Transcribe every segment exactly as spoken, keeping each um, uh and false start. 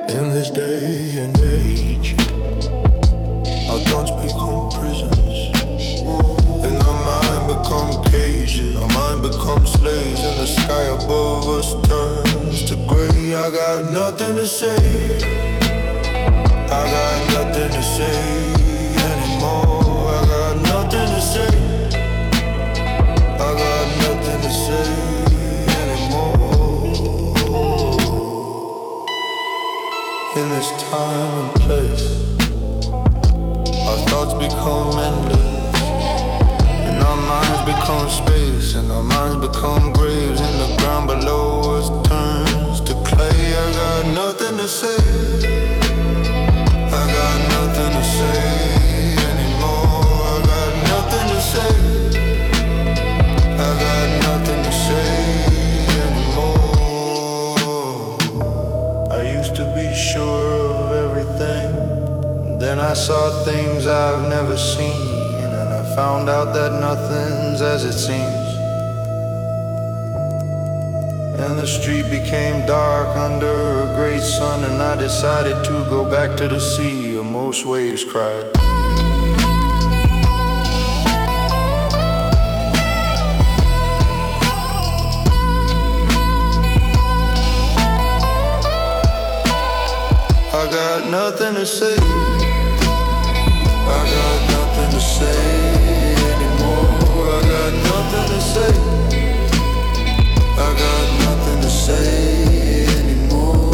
In this day and age, our thoughts become prisons, and our mind become cages. Our mind becomes slaves, and the sky above us turns to gray. I got nothing to say. I got nothing to say anymore. I got nothing to say. I got nothing to say anymore. In this time and place, our thoughts become endless, and our minds become space, and our minds become graves, and the ground below us turns to clay. I got nothing to say. I got nothing to say anymore. I got nothing to say. I got nothing to say anymore. I used to be sure of everything, then I saw things I've never seen, and I found out that nothing's as it seems. And the street became dark under a great sun, and I decided to go back to the sea, and most waves cried. I got nothing to say. I got nothing to say anymore. I got nothing to say. I got nothing to say anymore.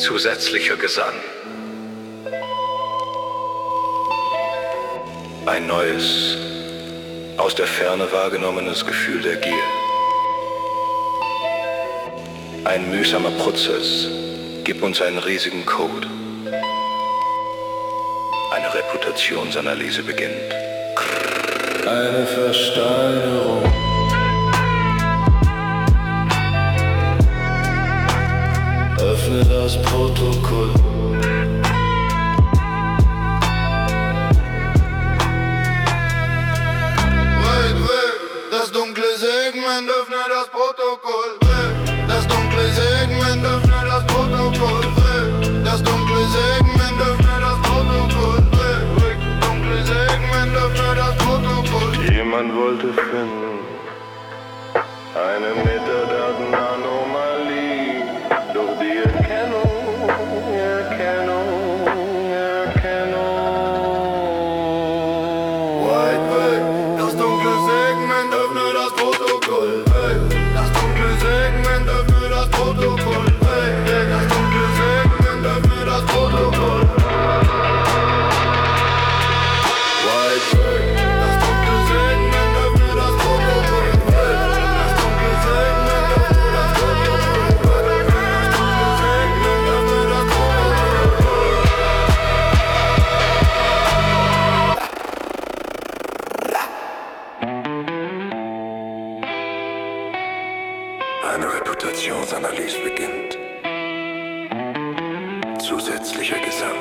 Zusätzlicher Gesang. Ein neues, aus der Ferne wahrgenommenes Gefühl der Gier. Ein mühsamer Prozess gibt uns einen riesigen Code. Eine Reputationsanalyse beginnt. Eine Versteinerung. Öffne das Protokoll. Weg, weg, das dunkle Segment, öffne das Protokoll. Weg, das dunkle Segment, öffne das Protokoll. Weg, das dunkle Segment, öffne das Protokoll. Weg, weg, dunkle Segment, öffne das Protokoll. Jemand wollte finden eine Metadatenanomalie, doch die Erkennung, Erkennung, Erkennung. Weit weg, das dunkle Segment, öffne das Protokoll. Weg, das dunkle Segment, öffne das Protokoll. Weg, das dunkle Segment, öffne das Protokoll. Weit weg, das dunkle Segment, öffne das Protokoll. Weg, das dunkle Segment, öffne das Protokoll. Weg, das dunkle Segment, öffne das Protokoll. Eine Reputationsanalyse beginnt. Zusätzlicher Gesang.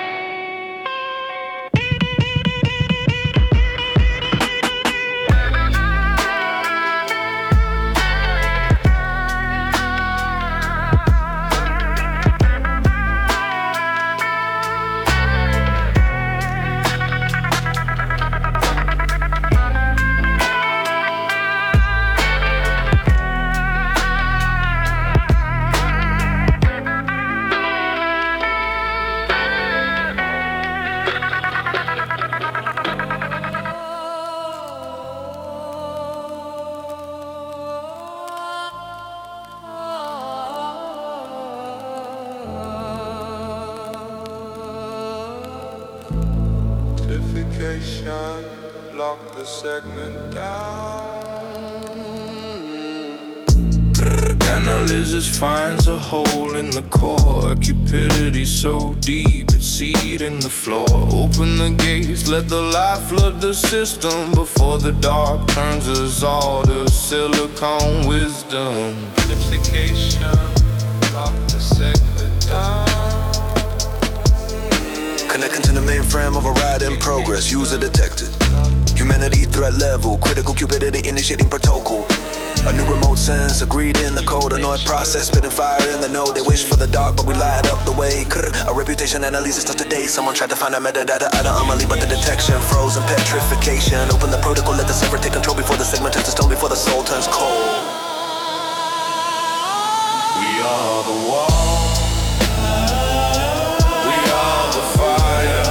Certification, lock the segment down. Analysis finds a hole in the core. Cupidity so deep it's seed in the floor. Open the gates, let the light flood the system before the dark turns us all to silicone wisdom. Certification, lock the segment down. Connecting to the mainframe, override in progress, user detected. Humanity threat level, critical cupidity initiating protocol. A new remote sense, agreed in the code, annoyed process, spitting fire in the node. They wish for the dark, but we light up the way. A reputation analysis of today. Someone tried to find a metadata out of anomaly, but the detection froze and petrification. Open the protocol, let the server take control before the segment turns to stone, before the soul turns cold. We are the wall. We are the fire.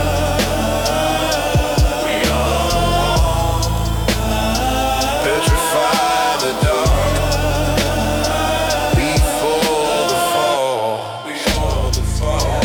We are the wall. Petrify the dark before the fall. Before the fall.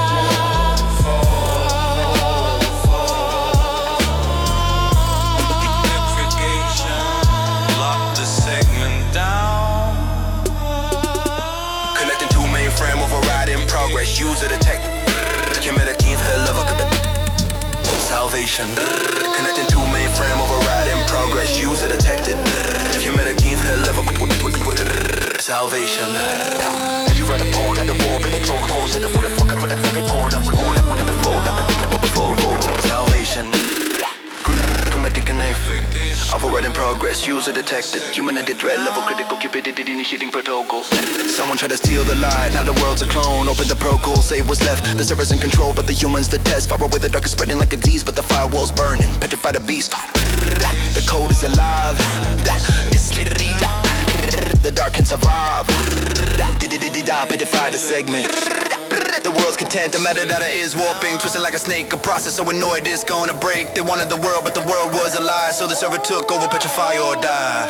Petrification, lock the segment down. Connecting to mainframe, override in progress, user detected. Humanity hell of a salvation. Connecting to mainframe, override in progress, user detected. Humanity hell of a salvation. You read a poem at the wall, but it's all holes in the wood, fucking with a heavy porn. I'm recording with the fold, I'm before salvation. Automatic knife. Override in progress, user detected. Humanity threat level, critical cupidity initiating protocol. Someone tried to steal the light, now the world's a clone. Open the protocol, save what's left. The server's in control, but the humans the test. Far away, the dark is spreading like a disease, but the firewall's burning. Petrify the beast. The code is alive. It's literally the dark can survive. Petrify the segment. The world's content, the metadata is warping, twisting like a snake, a process so annoyed it's gonna break. They wanted the world, but the world was a lie, so the server took over, petrify or die.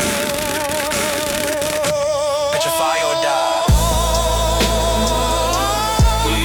Petrify or die. We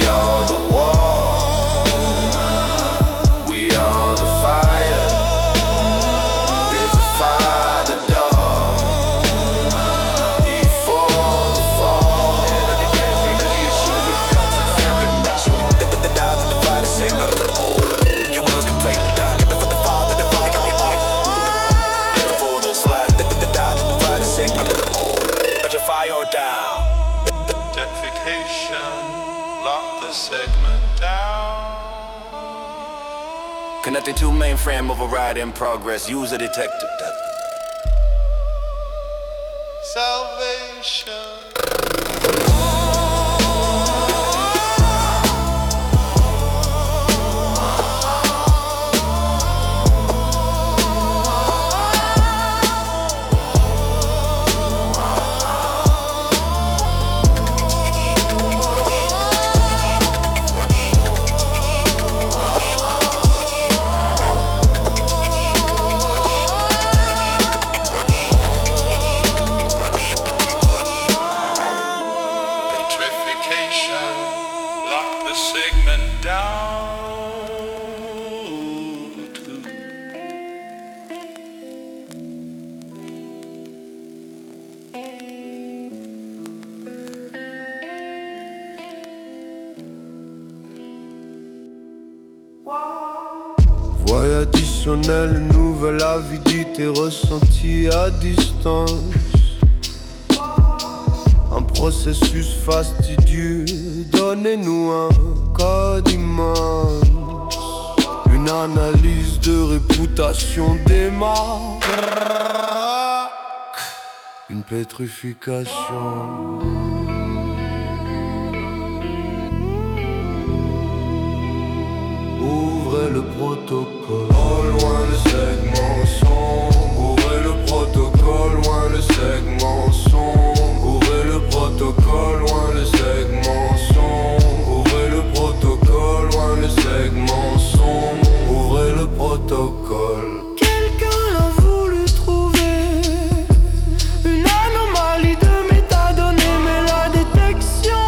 Connecting two mainframe override in progress. User detected. Salvation. Voix additionnelle, nouvelle avidité ressentie à distance. Un processus fastidieux, donnez-nous un code immense. Une analyse de réputation des marques. Une pétrification. Ouvrez le protocole, au loin le segment sombre. Ouvrez le protocole, loin le segment sombre. Ouvrez le protocole, loin le segment sombre. Ouvrez le protocole, loin le segment sombre. Ouvrez le protocole. Quelqu'un a voulu trouver une anomalie de métadonnées, mais la détection,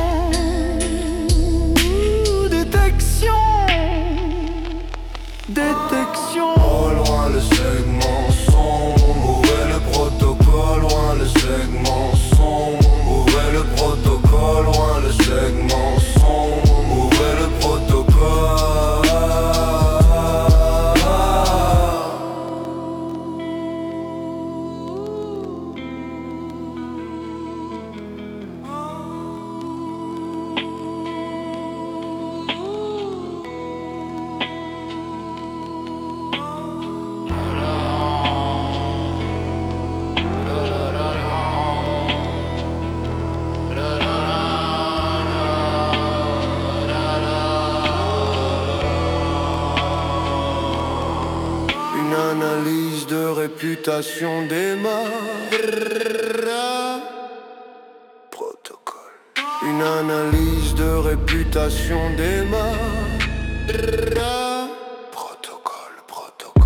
détection, détection. Au loin le segment sombre. Ouvrez le protocole, loin le segment sombre. Ouvrez le protocole, loin le segment sombre. Ouvrez le protocole. Une analyse de réputation des marques. Protocole. Une analyse de réputation des marques. Protocole, protocole.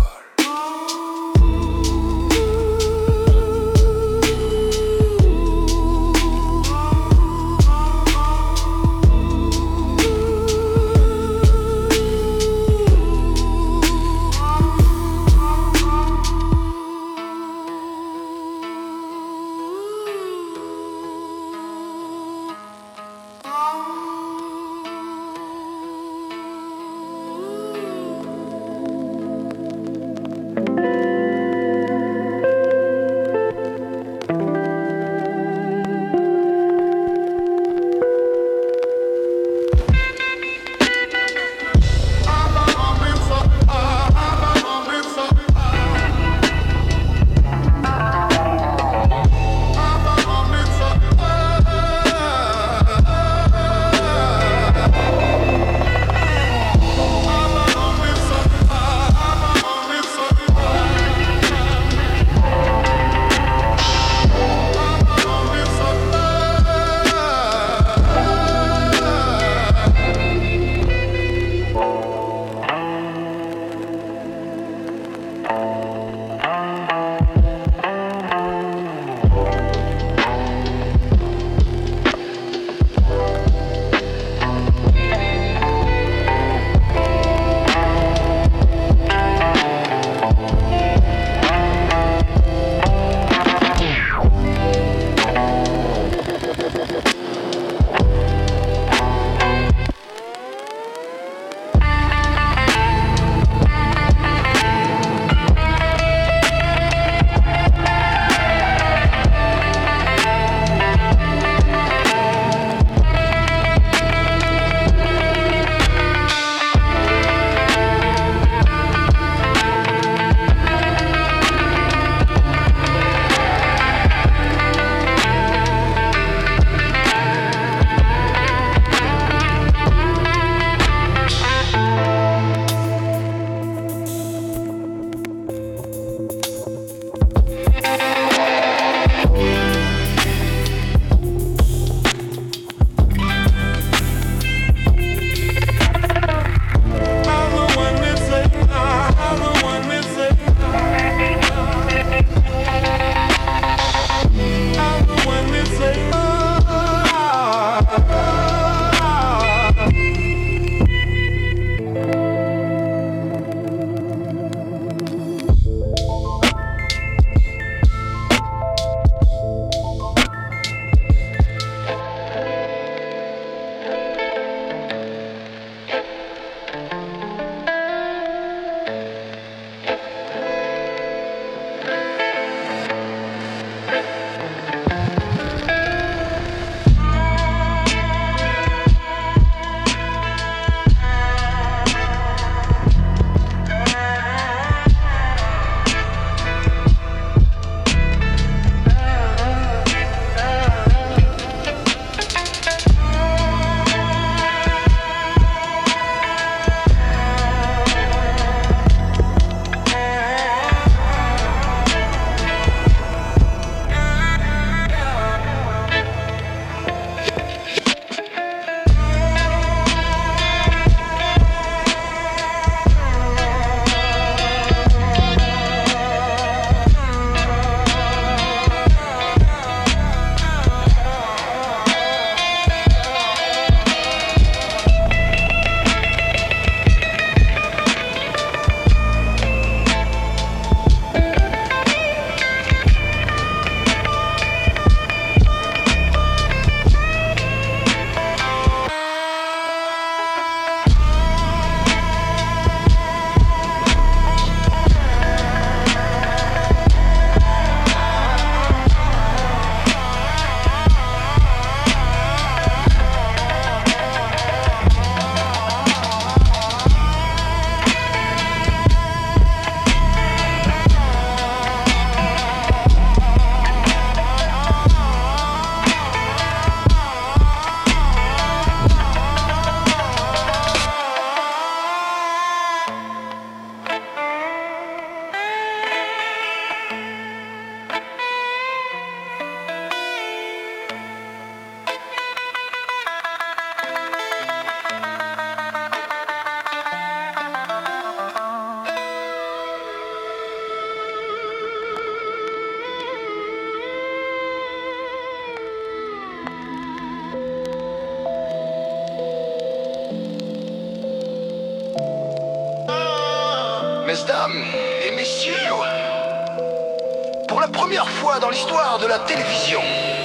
Mesdames et messieurs, pour la première fois dans l'histoire de la télévision,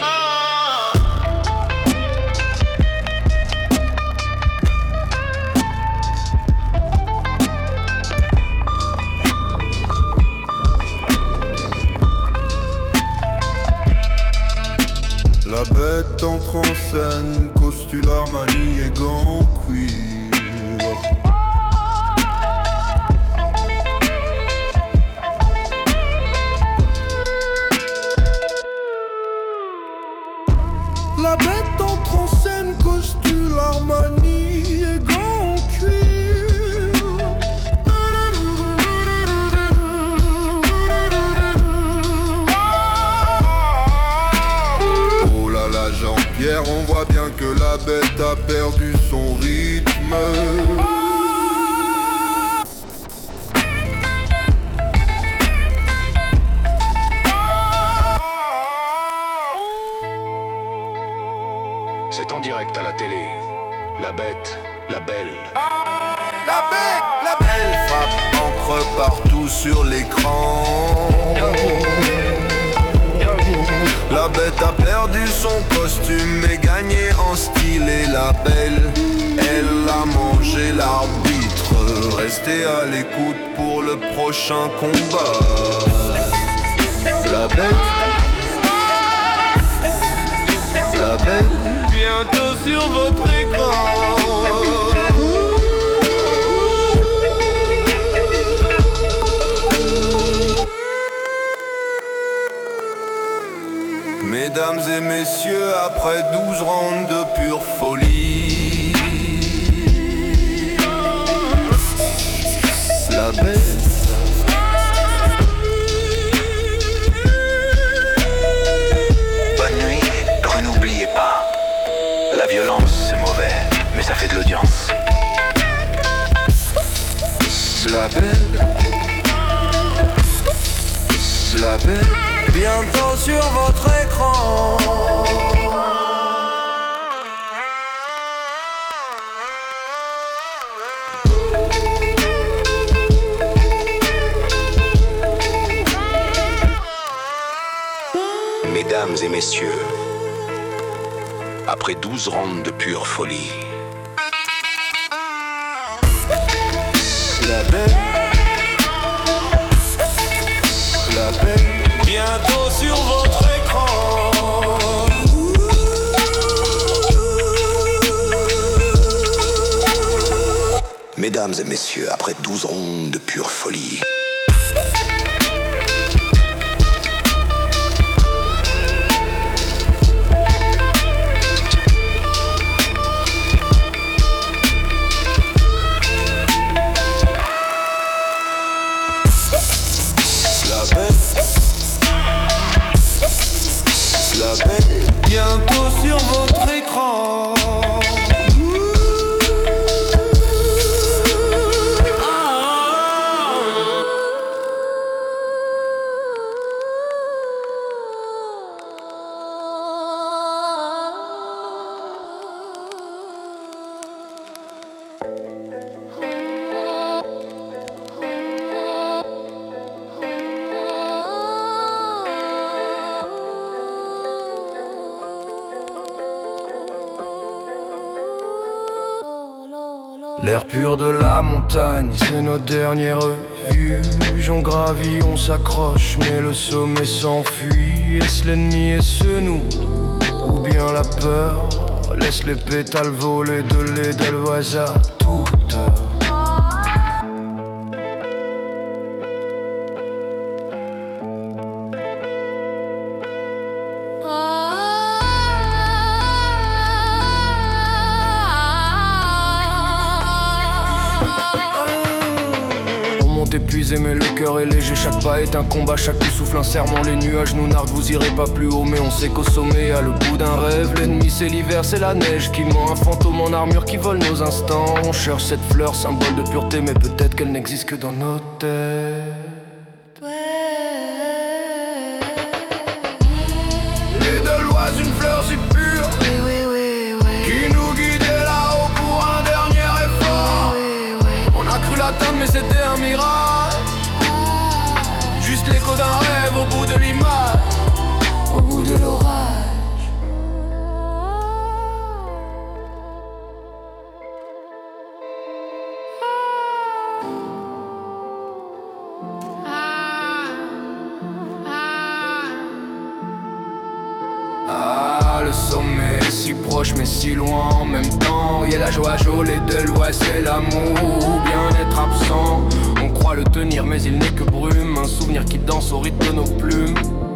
la bête entre en scène, costume, Armani et gants en cuir. La bête entre en scène, costume, Armani et gants en cuir. Oh là là, Jean-Pierre, on voit bien que la bête a perdu son rythme. c'est en direct à la télé. La bête, la belle. La bête, la belle frappe encre partout sur l'écran. La bête a perdu son costume et gagné en style. Et la belle, elle a mangé l'arbitre. Restez à l'écoute pour le prochain combat. La bête, la bête, bientôt sur votre écran. Mesdames et messieurs, après douze rounds de pure folie, la bête, Bonne nuit, n'oubliez pas, la violence c'est mauvais, mais ça fait de l'audience. la belle, la belle, bientôt sur votre écran. Mesdames et messieurs, après douze rounds de pure folie, la belle, la belle, bientôt sur votre écran. mesdames et messieurs, après douze rounds de pure folie. Bientôt sur votre écran. L'air pur de la montagne, c'est notre dernière vue. On gravit, on s'accroche, mais le sommet s'enfuit. Est-ce l'ennemi, est-ce nous, ou bien la peur? Laisse les pétales voler de l'Edelweiss à toute heure. Épuisé mais le cœur est léger, chaque pas est un combat, chaque coup souffle un serment. Les nuages nous narguent, vous irez pas plus haut, mais on sait qu'au sommet à le bout d'un rêve. L'ennemi c'est l'hiver, c'est la neige qui ment, un fantôme en armure qui vole nos instants. On cherche cette fleur, symbole de pureté, mais peut-être qu'elle n'existe que dans nos têtes. L'Edelweiss, une fleur si pure, oui, oui, oui, oui, qui nous guidait là-haut pour un dernier effort. Oui, oui, oui. On a cru l'atteindre mais c'était c'était un mirage. Juste l'écho d'un rêve au bout de l'image, au bout de l'orage. Ah, le sommet est si proche mais si loin en même temps. Y'a la joie gelée de l'ouest et l'amour bien-être absent. On croit le tenir mais il n'est que brume, un souvenir qui danse au rythme de nos plumes.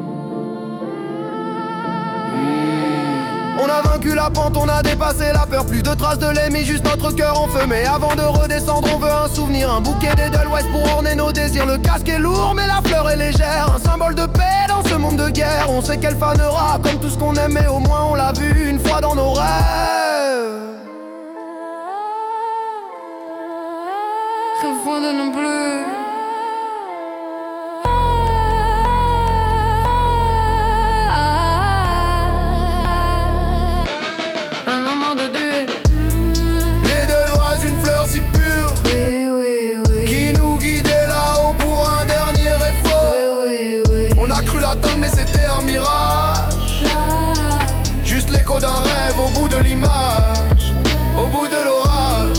On a vaincu la pente, on a dépassé la peur. Plus de traces de l'ennemi, juste notre cœur en feu. Mais avant de redescendre, on veut un souvenir. Un bouquet des de l'ouest pour orner nos désirs. Le casque est lourd, mais la fleur est légère. Un symbole de paix dans ce monde de guerre. On sait qu'elle fanera comme tout ce qu'on aime, mais au moins on l'a vu une fois dans nos rêves. Rêve de non plus. Mais c'était un mirage. Juste l'écho d'un rêve au bout de l'image, au bout de l'orage.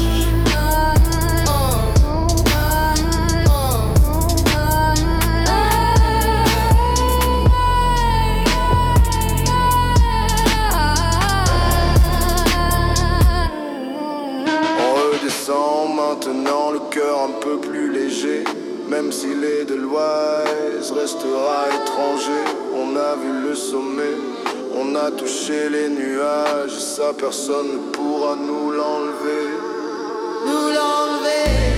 On redescend maintenant, le cœur un peu plus léger. Même s'il est de l'ouest, restera étranger. On a vu le sommet, on a touché les nuages. Ça personne ne pourra nous l'enlever. Nous l'enlever.